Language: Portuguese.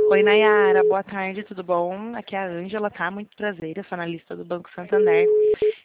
Oi, Nayara, boa tarde, tudo bom? Aqui é a Ângela, tá? Muito prazer, eu sou analista do Banco Santander.